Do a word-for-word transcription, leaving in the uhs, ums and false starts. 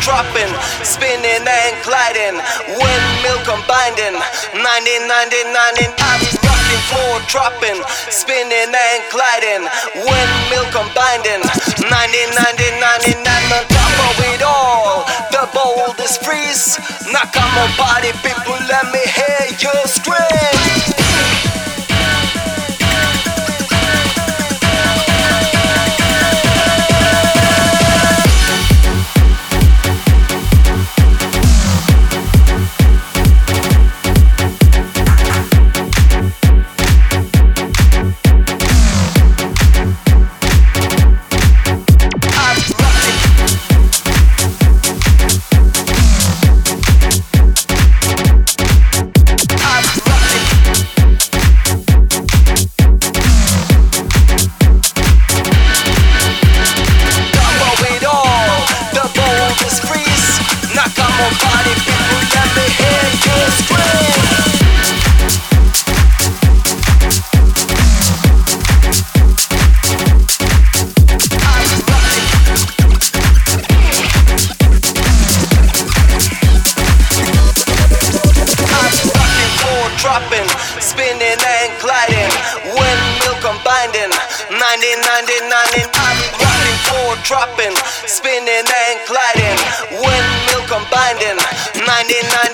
dropping, spinning and gliding, windmill combining, ninety, ninety, ninety. I'm rocking, floor dropping, spinning and gliding, windmill combining, ninety, ninety, ninety. And on top of it all, the boldest freeze. Now come on, party people, let me hear you scream. Dropping, spinning and gliding, windmill combining, ninety, ninety, ninety. I'm rocking, floor dropping, spinning and gliding, windmill combining, ninety, ninety.